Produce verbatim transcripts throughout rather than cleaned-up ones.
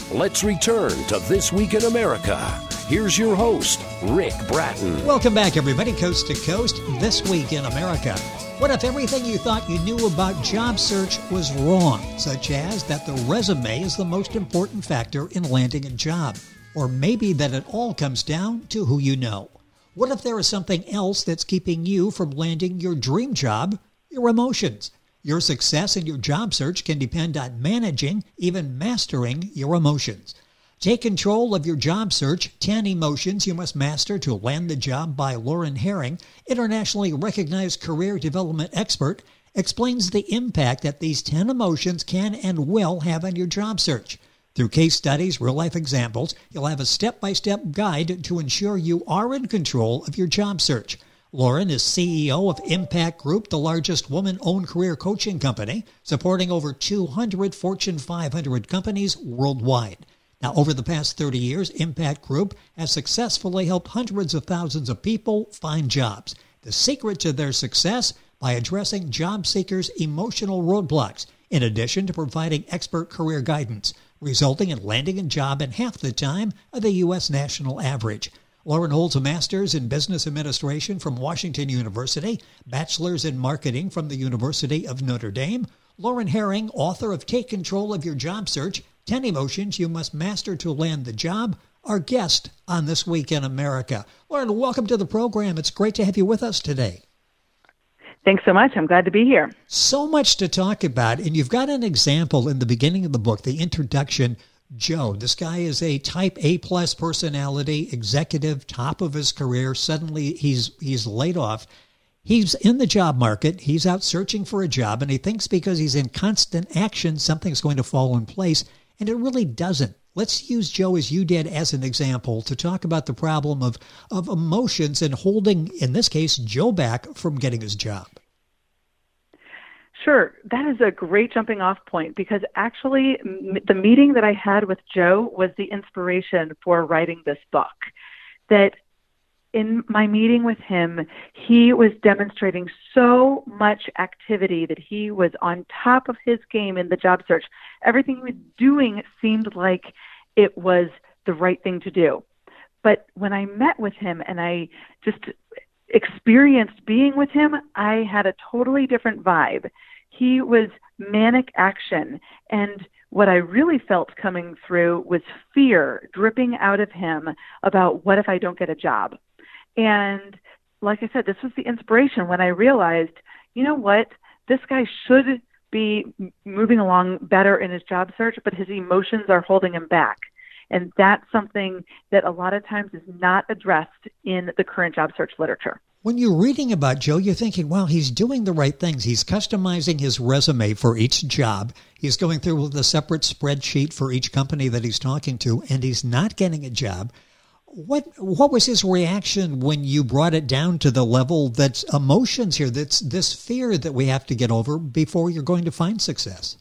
Let's return to This Week in America. Here's your host, Rick Bratton. Welcome back, everybody, coast to coast. This Week in America. What if everything you thought you knew about job search was wrong, such as that the resume is the most important factor in landing a job, or maybe that it all comes down to who you know? What if there is something else that's keeping you from landing your dream job? Your emotions. Your success in your job search can depend on managing, even mastering your emotions. Take control of your job search, ten Emotions You Must Master to Land the Job by Lauren Herring, internationally recognized career development expert, explains the impact that these ten emotions can and will have on your job search. Through case studies, real-life examples, you'll have a step-by-step guide to ensure you are in control of your job search. Lauren is C E O of Impact Group, the largest woman-owned career coaching company, supporting over two hundred Fortune five hundred companies worldwide. Now, over the past thirty years, Impact Group has successfully helped hundreds of thousands of people find jobs. The secret to their success? By addressing job seekers' emotional roadblocks, in addition to providing expert career guidance, resulting in landing a job in half the time of the U S national average. Lauren holds a master's in business administration from Washington University, bachelor's in marketing from the University of Notre Dame. Lauren Herring, author of Take Control of Your Job Search, ten Emotions You Must Master to Land the Job, our guest on This Week in America. Lauren, welcome to the program. It's great to have you with us today. Thanks so much. I'm glad to be here. So much to talk about, and you've got an example in the beginning of the book, the introduction. Joe, this guy is a type A plus personality, executive, top of his career. Suddenly he's he's laid off. He's in the job market. He's out searching for a job, and he thinks because he's in constant action, something's going to fall in place, and it really doesn't. Let's use Joe, as you did, as an example to talk about the problem of, of emotions and holding, in this case, Joe back from getting his job. Sure. That is a great jumping off point because actually m- the meeting that I had with Joe was the inspiration for writing this book. That in my meeting with him, he was demonstrating so much activity that he was on top of his game in the job search. Everything he was doing seemed like it was the right thing to do. But when I met with him and I just experienced being with him, I had a totally different vibe. He was manic action, and what I really felt coming through was fear dripping out of him about what if I don't get a job. And like I said, this was the inspiration when I realized, you know what, this guy should be moving along better in his job search, but his emotions are holding him back. And that's something that a lot of times is not addressed in the current job search literature. When you're reading about Joe, you're thinking, well, he's doing the right things. He's customizing his resume for each job. He's going through with a separate spreadsheet for each company that he's talking to, and he's not getting a job. What what was his reaction when you brought it down to the level that's emotions here, that's this fear that we have to get over before you're going to find success?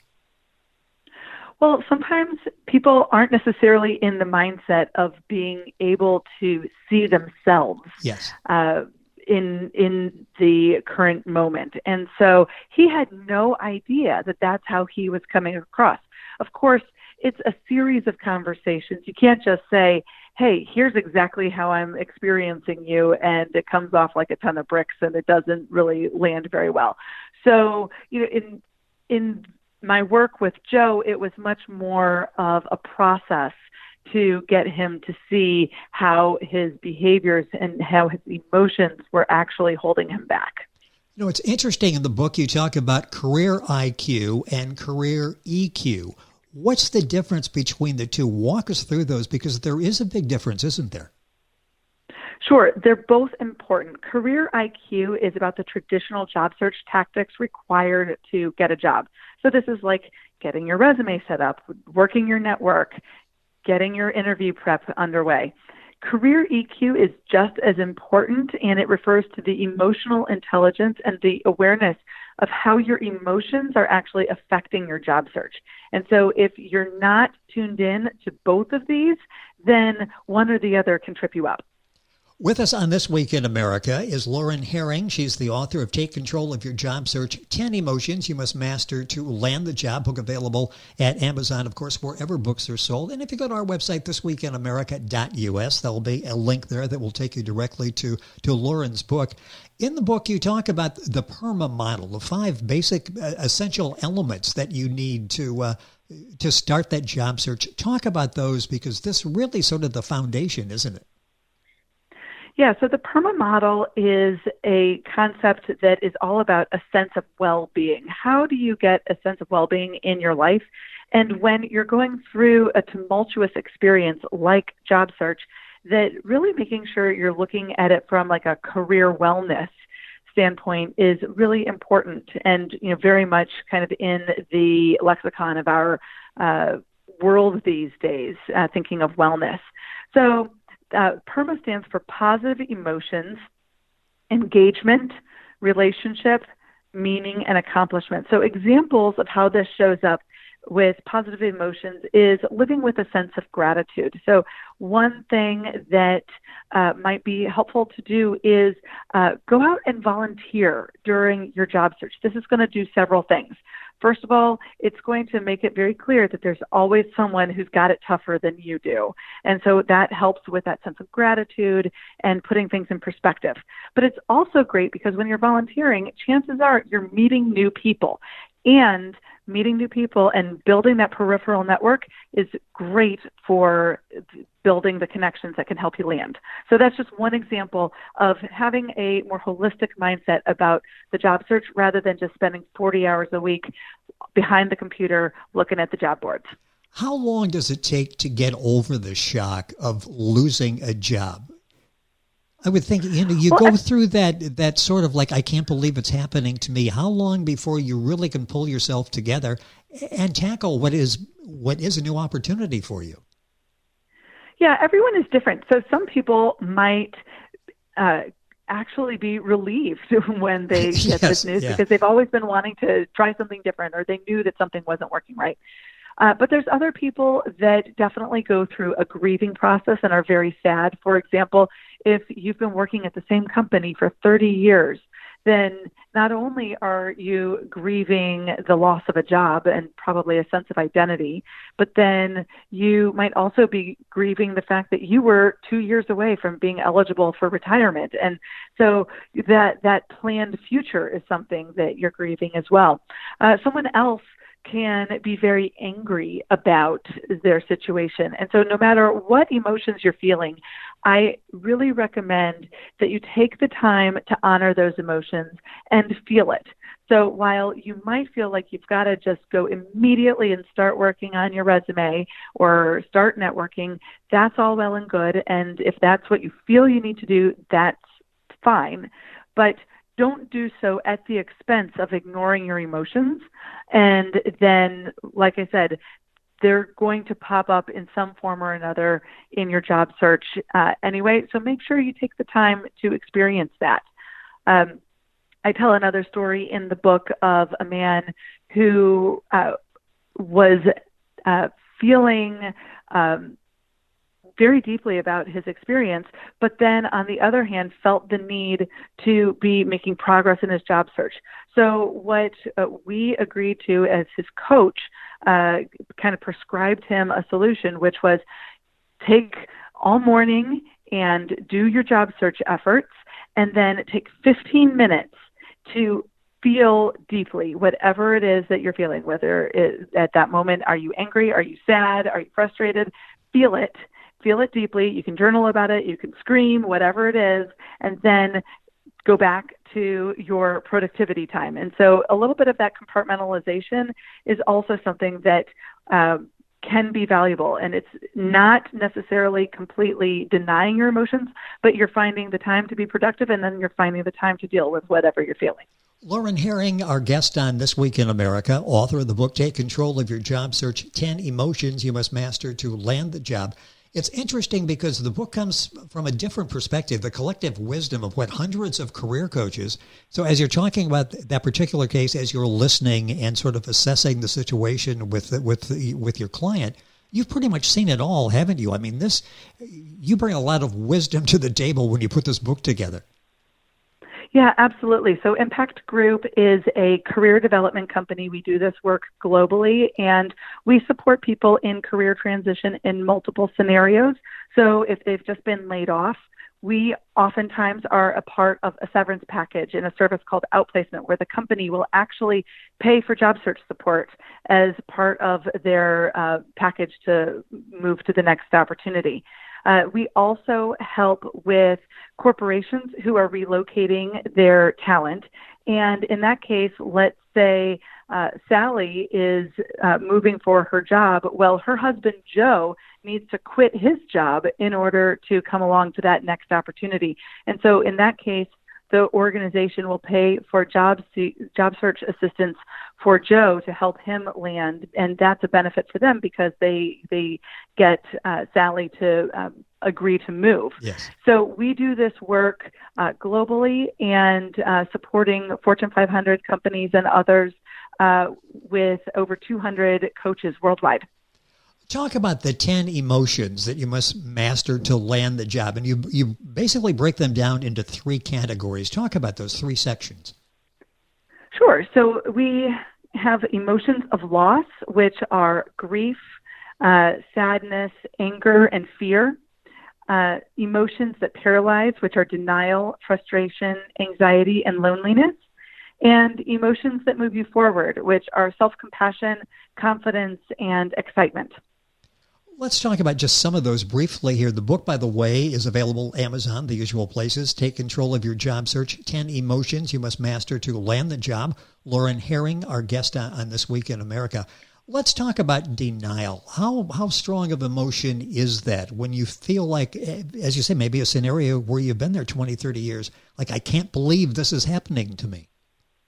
Well, sometimes people aren't necessarily in the mindset of being able to see themselves. Yes. Uh, in in the current moment. And so he had no idea that that's how he was coming across. Of course, it's a series of conversations. You can't just say, hey, here's exactly how I'm experiencing you, and it comes off like a ton of bricks and it doesn't really land very well. So, you know, in in my work with Joe, it was much more of a process to get him to see how his behaviors and how his emotions were actually holding him back. You know, it's interesting in the book you talk about career I Q and career E Q. What's the difference between the two? Walk us through those because there is a big difference, isn't there? Sure. They're both important. Career I Q is about the traditional job search tactics required to get a job. So this is like getting your resume set up, working your network, getting your interview prep underway. Career E Q is just as important, and it refers to the emotional intelligence and the awareness of how your emotions are actually affecting your job search. And so if you're not tuned in to both of these, then one or the other can trip you up. With us on This Week in America is Lauren Herring. She's the author of Take Control of Your Job Search, ten Emotions You Must Master to Land the Job, book available at Amazon, of course, wherever books are sold. And if you go to our website, this week in america dot u s, there'll be a link there that will take you directly to, to Lauren's book. In the book, you talk about the PERMA model, the five basic uh, essential elements that you need to uh, to start that job search. Talk about those, because this really sort of the foundation, isn't it? Yeah, so the PERMA model is a concept that is all about a sense of well-being. How do you get a sense of well-being in your life? And when you're going through a tumultuous experience like job search, that really making sure you're looking at it from like a career wellness standpoint is really important, and you know, very much kind of in the lexicon of our uh, world these days, uh, thinking of wellness. So Uh, PERMA stands for positive emotions, engagement, relationship, meaning, and accomplishment. So examples of how this shows up with positive emotions is living with a sense of gratitude. So one thing that uh, might be helpful to do is uh, go out and volunteer during your job search. This is going to do several things. First of all, it's going to make it very clear that there's always someone who's got it tougher than you do. And so that helps with that sense of gratitude and putting things in perspective. But it's also great because when you're volunteering, chances are you're meeting new people. And meeting new people and building that peripheral network is great for building the connections that can help you land. So that's just one example of having a more holistic mindset about the job search rather than just spending forty hours a week behind the computer looking at the job boards. How long does it take to get over the shock of losing a job? I would think, you know, you well, go through that that sort of like, I can't believe it's happening to me. How long before you really can pull yourself together and tackle what is what is a new opportunity for you? Yeah, everyone is different. So some people might uh, actually be relieved when they get yes, this news yeah. because they've always been wanting to try something different, or they knew that something wasn't working right. Uh, but there's other people that definitely go through a grieving process and are very sad. For example, if you've been working at the same company for thirty years, then not only are you grieving the loss of a job and probably a sense of identity, but then you might also be grieving the fact that you were two years away from being eligible for retirement. And so that, that planned future is something that you're grieving as well. Uh, someone else can be very angry about their situation. And so no matter what emotions you're feeling, I really recommend that you take the time to honor those emotions and feel it. So while you might feel like you've got to just go immediately and start working on your resume or start networking, that's all well and good. And if that's what you feel you need to do, that's fine. But don't do so at the expense of ignoring your emotions. And then, like I said, they're going to pop up in some form or another in your job search uh, anyway. So make sure you take the time to experience that. Um, I tell another story in the book of a man who uh, was uh, feeling um, very deeply about his experience, but then on the other hand, felt the need to be making progress in his job search. So what uh, we agreed to as his coach uh, kind of prescribed him a solution, which was take all morning and do your job search efforts, and then take fifteen minutes to feel deeply whatever it is that you're feeling, whether it, at that moment, are you angry? Are you sad? Are you frustrated? Feel it. Feel it deeply. You can journal about it. You can scream, whatever it is, and then go back to your productivity time. And so a little bit of that compartmentalization is also something that um, can be valuable. And it's not necessarily completely denying your emotions, but you're finding the time to be productive, and then you're finding the time to deal with whatever you're feeling. Lauren Herring, our guest on This Week in America, author of the book, Take Control of Your Job Search, ten Emotions You Must Master to Land the Job. It's interesting because the book comes from a different perspective, the collective wisdom of what hundreds of career coaches. So as you're talking about that particular case, as you're listening and sort of assessing the situation with with with your client, you've pretty much seen it all, haven't you? I mean, this, you bring a lot of wisdom to the table when you put this book together. Yeah, absolutely. So Impact Group is a career development company. We do this work globally, and we support people in career transition in multiple scenarios. So if they've just been laid off, we oftentimes are a part of a severance package in a service called Outplacement, where the company will actually pay for job search support as part of their uh, package to move to the next opportunity. Uh, we also help with corporations who are relocating their talent. And in that case, let's say uh, Sally is uh, moving for her job. Well, her husband, Joe, needs to quit his job in order to come along to that next opportunity. And so in that case, the organization will pay for job se- job search assistance for Joe to help him land, and that's a benefit for them because they they get uh, Sally to um, agree to move. Yes. So we do this work uh, globally and uh, supporting Fortune five hundred companies and others uh, with over two hundred coaches worldwide. Talk about the ten emotions that you must master to land the job. And you you basically break them down into three categories. Talk about those three sections. Sure. So we have emotions of loss, which are grief, uh, sadness, anger, and fear. Uh, emotions that paralyze, which are denial, frustration, anxiety, and loneliness. And emotions that move you forward, which are self-compassion, confidence, and excitement. Let's talk about just some of those briefly here. The book, by the way, is available Amazon, the usual places. Take control of your job search. ten emotions you must master to land the job. Lauren Herring, our guest on This Week in America. Let's talk about denial. How how strong of emotion is that when you feel like, as you say, maybe a scenario where you've been there twenty, thirty years, like, I can't believe this is happening to me?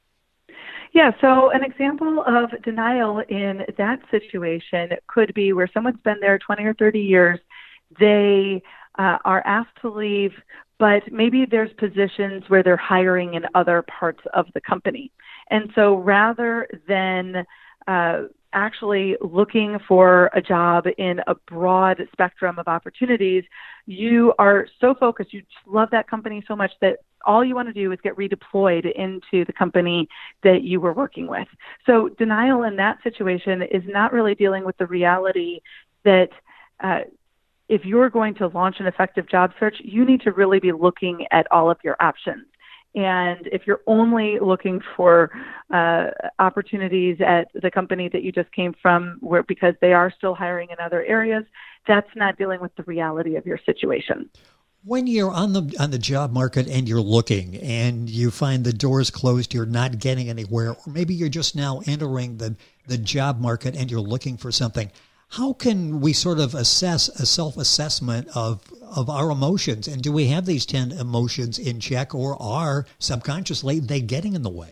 Yeah, so an example of denial in that situation could be where someone's been there twenty or thirty years, they uh, are asked to leave, but maybe there's positions where they're hiring in other parts of the company. And so rather than uh, actually looking for a job in a broad spectrum of opportunities, you are so focused, you just love that company so much that all you want to do is get redeployed into the company that you were working with. So denial in that situation is not really dealing with the reality that uh, if you're going to launch an effective job search, you need to really be looking at all of your options. And if you're only looking for uh, opportunities at the company that you just came from, where because they are still hiring in other areas, that's not dealing with the reality of your situation. When you're on the on the job market and you're looking and you find the doors closed, you're not getting anywhere, or maybe you're just now entering the, the job market and you're looking for something, how can we sort of assess a self-assessment of of our emotions? And do we have these ten emotions in check, or are subconsciously they getting in the way?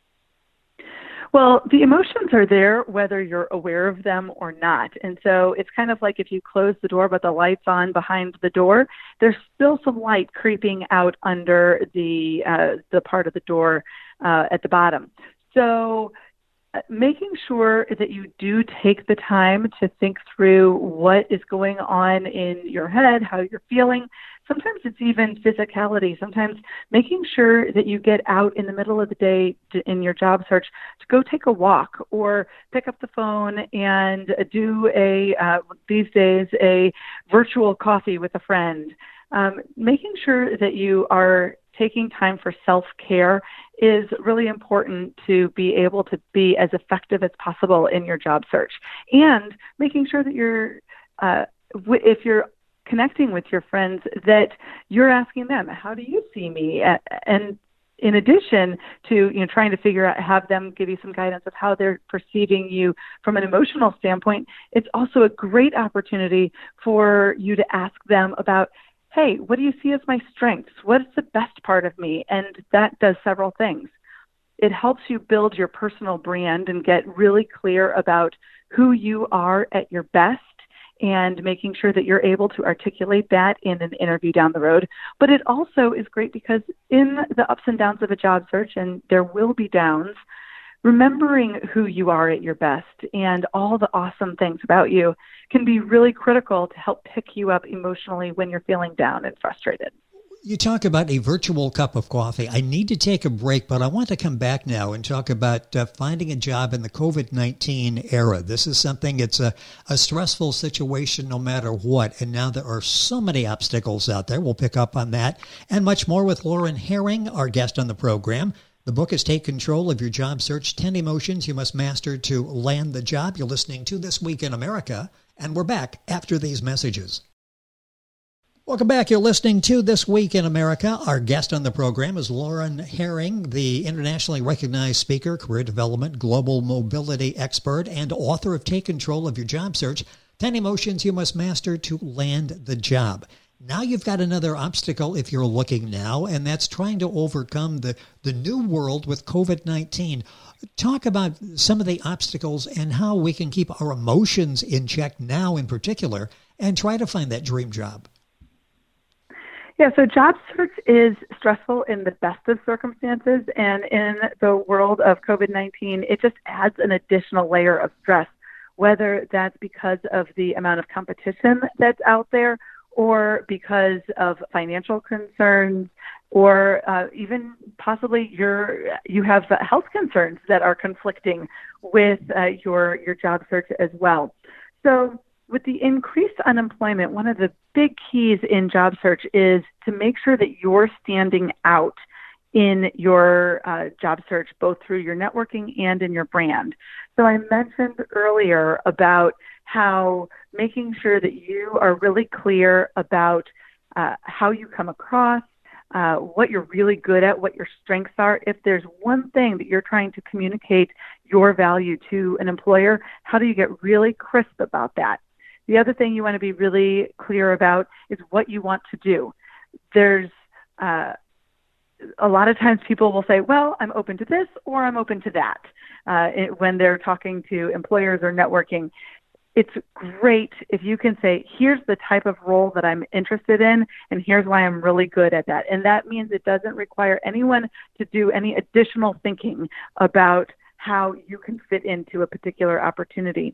Well, the emotions are there whether you're aware of them or not. And so it's kind of like if you close the door but the light's on behind the door, there's still some light creeping out under the uh, the part of the door uh, at the bottom. So uh, making sure that you do take the time to think through what is going on in your head, how you're feeling. Sometimes it's even physicality. Sometimes making sure that you get out in the middle of the day to, in your job search to go take a walk or pick up the phone and do a, uh, these days, a virtual coffee with a friend. Um, making sure that you are taking time for self-care is really important to be able to be as effective as possible in your job search. And making sure that you're, uh, w- if you're connecting with your friends, that you're asking them, how do you see me? And in addition to, you know, trying to figure out, have them give you some guidance of how they're perceiving you from an emotional standpoint, it's also a great opportunity for you to ask them about, hey, what do you see as my strengths? What is the best part of me? And that does several things. It helps you build your personal brand and get really clear about who you are at your best, and making sure that you're able to articulate that in an interview down the road. But it also is great because in the ups and downs of a job search, and there will be downs, remembering who you are at your best and all the awesome things about you can be really critical to help pick you up emotionally when you're feeling down and frustrated. You talk about a virtual cup of coffee. I need to take a break, but I want to come back now and talk about uh, finding a job in the COVID nineteen era. This is something, it's a, a stressful situation no matter what. And now there are so many obstacles out there. We'll pick up on that and much more with Lauren Herring, our guest on the program. The book is Take Control of Your Job Search, ten Emotions You Must Master to Land the Job. You're listening to This Week in America, and we're back after these messages. Welcome back. You're listening to This Week in America. Our guest on the program is Lauren Herring, the internationally recognized speaker, career development, global mobility expert, and author of Take Control of Your Job Search, ten Emotions You Must Master to Land the Job. Now you've got another obstacle if you're looking now, and that's trying to overcome the, the new world with COVID nineteen. Talk about some of the obstacles and how we can keep our emotions in check now in particular and try to find that dream job. Yeah, so job search is stressful in the best of circumstances, and in the world of COVID nineteen, it just adds an additional layer of stress, whether that's because of the amount of competition that's out there or because of financial concerns, or uh, even possibly you're, you have health concerns that are conflicting with uh, your, your job search as well. So with the increased unemployment, one of the big keys in job search is to make sure that you're standing out in your uh, job search, both through your networking and in your brand. So I mentioned earlier about how making sure that you are really clear about uh, how you come across, uh, what you're really good at, what your strengths are. If there's one thing that you're trying to communicate your value to an employer, how do you get really crisp about that? The other thing you want to be really clear about is what you want to do. There's uh, a lot of times people will say, well, I'm open to this or I'm open to that uh, it, when they're talking to employers or networking. It's great if you can say, here's the type of role that I'm interested in, and here's why I'm really good at that. And that means it doesn't require anyone to do any additional thinking about how you can fit into a particular opportunity.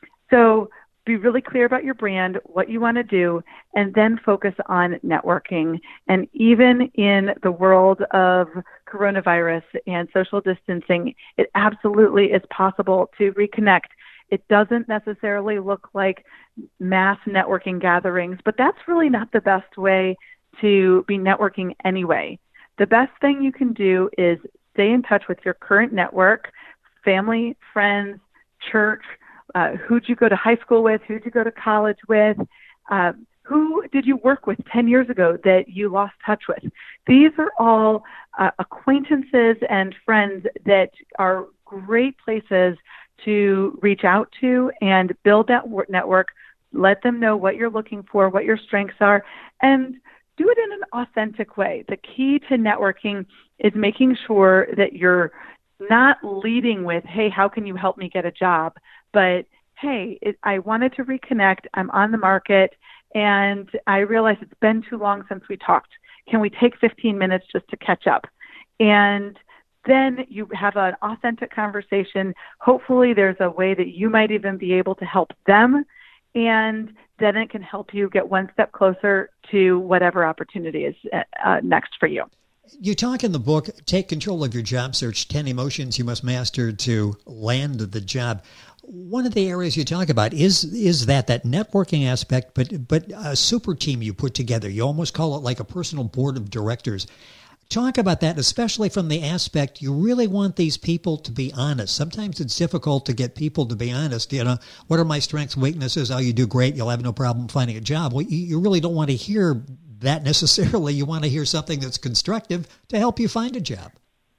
So be really clear about your brand, what you want to do, and then focus on networking. And even in the world of coronavirus and social distancing, it absolutely is possible to reconnect. It doesn't necessarily look like mass networking gatherings, but that's really not the best way to be networking anyway. The best thing you can do is stay in touch with your current network, family, friends, church. Uh, who'd you go to high school with? Who'd you go to college with? Uh, who did you work with ten years ago that you lost touch with? These are all uh, acquaintances and friends that are great places to reach out to and build that network. Let them know what you're looking for, what your strengths are, and do it in an authentic way. The key to networking is making sure that you're not leading with, hey, how can you help me get a job? But, hey, it, I wanted to reconnect. I'm on the market, and I realize it's been too long since we talked. Can we take fifteen minutes just to catch up? And then you have an authentic conversation. Hopefully there's a way that you might even be able to help them, and then it can help you get one step closer to whatever opportunity is uh, next for you. You talk in the book, Take Control of Your Job Search, ten Emotions You Must Master to Land the Job. One of the areas you talk about is is that, that networking aspect, but but a super team you put together. You almost call it like a personal board of directors. Talk about that, especially from the aspect you really want these people to be honest. Sometimes it's difficult to get people to be honest. You know, what are my strengths, weaknesses? Oh, you do great. You'll have no problem finding a job. Well, you, you really don't want to hear that necessarily. You want to hear something that's constructive to help you find a job.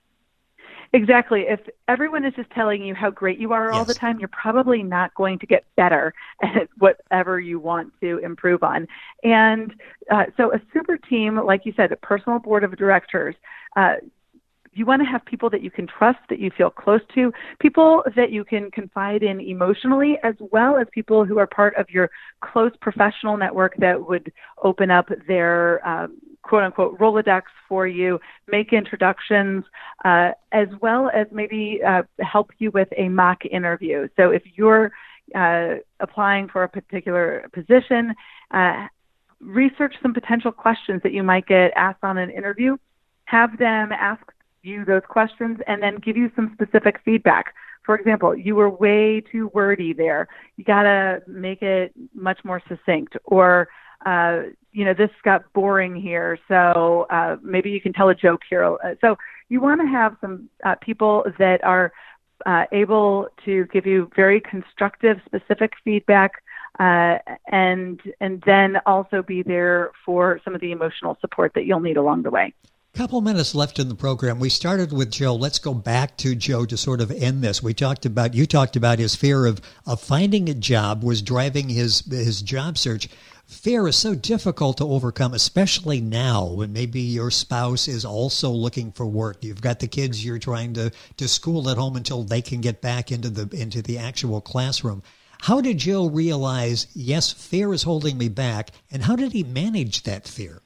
Exactly. If everyone is just telling you how great you are yes. all the time, you're probably not going to get better at whatever you want to improve on. And uh, so a super team, like you said, a personal board of directors, uh, you want to have people that you can trust, that you feel close to, people that you can confide in emotionally, as well as people who are part of your close professional network that would open up their um, quote unquote Rolodex for you, make introductions, uh, as well as maybe uh, help you with a mock interview. So if you're uh, applying for a particular position, uh, research some potential questions that you might get asked on an interview, have them ask you those questions, and then give you some specific feedback. For example, you were way too wordy there. You got to make it much more succinct. Or, uh, you know, this got boring here, so uh, maybe you can tell a joke here. So you want to have some uh, people that are uh, able to give you very constructive, specific feedback, uh, and and then also be there for some of the emotional support that you'll need along the way. Couple minutes left in the program. We started with Joe. Let's go back to Joe to sort of end this. We talked about, you talked about his fear of, of finding a job was driving his his job search. Fear is so difficult to overcome, especially now when maybe your spouse is also looking for work. You've got the kids you're trying to, to school at home until they can get back into the into the actual classroom. How did Joe realize, yes, fear is holding me back, and how did he manage that fear?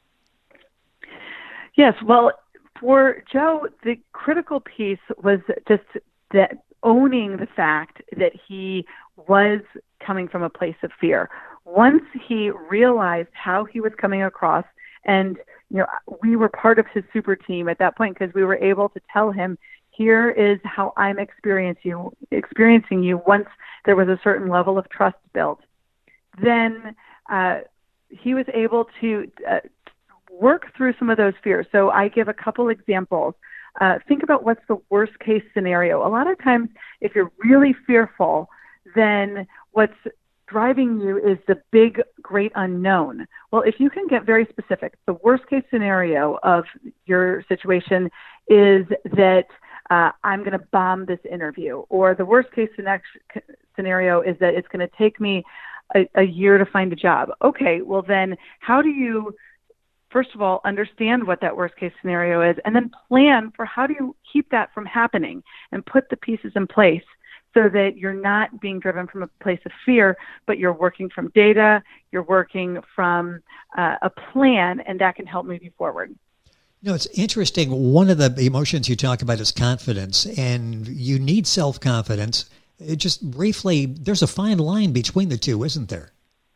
Yes, well, for Joe, the critical piece was just that owning the fact that he was coming from a place of fear. Once he realized how he was coming across, and you know, we were part of his super team at that point because we were able to tell him, here is how I'm experiencing you, experiencing you once there was a certain level of trust built. Then uh, he was able to uh, work through some of those fears. So I give a couple examples. Uh, think about what's the worst case scenario. A lot of times, if you're really fearful, then what's driving you is the big, great unknown. Well, if you can get very specific, the worst case scenario of your situation is that uh, I'm going to bomb this interview, or the worst case scenario is that it's going to take me a, a year to find a job. Okay, well then how do you first of all, understand what that worst case scenario is, and then plan for how do you keep that from happening and put the pieces in place so that you're not being driven from a place of fear, but you're working from data, you're working from uh, a plan, and that can help move you forward. You know, it's interesting. One of the emotions you talk about is confidence, and you need self-confidence. It just briefly, there's a fine line between the two, isn't there?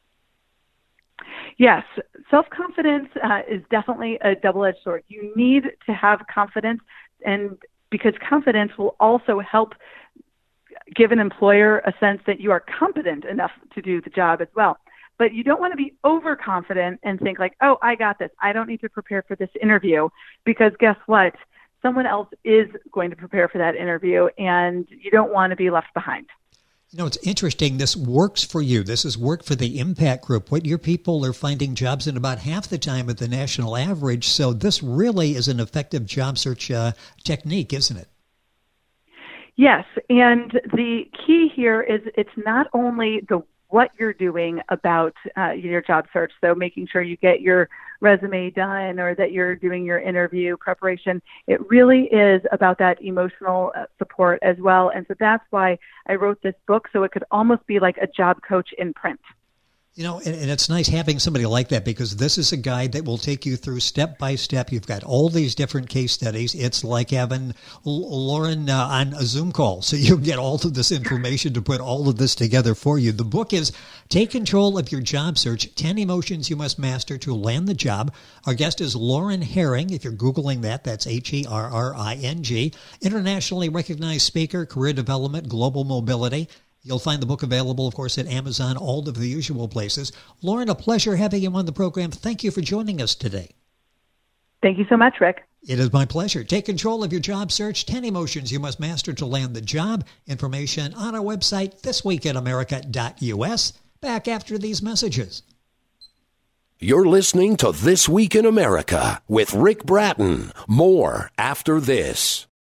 Yes, self-confidence uh, is definitely a double-edged sword. You need to have confidence, and because confidence will also help give an employer a sense that you are competent enough to do the job as well. But you don't want to be overconfident and think like, oh, I got this. I don't need to prepare for this interview, because guess what? Someone else is going to prepare for that interview, and you don't want to be left behind. You know, it's interesting. This works for you. This has worked for the Impact Group. What your people are finding jobs in about half the time at the national average. So this really is an effective job search uh, technique, isn't it? Yes. And the key here is it's not only the what you're doing about uh, your job search. So making sure you get your resume done or that you're doing your interview preparation. It really is about that emotional support as well. And so that's why I wrote this book, so it could almost be like a job coach in print. You know, and, and it's nice having somebody like that, because this is a guide that will take you through step by step. You've got all these different case studies. It's like having Lauren uh, on a Zoom call. So you get all of this information to put all of this together for you. The book is Take Control of Your Job Search, ten Emotions You Must Master to Land the Job. Our guest is Lauren Herring. If you're Googling that, that's H E R R I N G. Internationally recognized speaker, career development, global mobility. You'll find the book available, of course, at Amazon, all of the usual places. Lauren, a pleasure having you on the program. Thank you for joining us today. Thank you so much, Rick. It is my pleasure. Take control of your job search. ten emotions you must master to land the job. Information on our website, this week in america dot U S. Back after these messages. You're listening to This Week in America with Rick Bratton. More after this.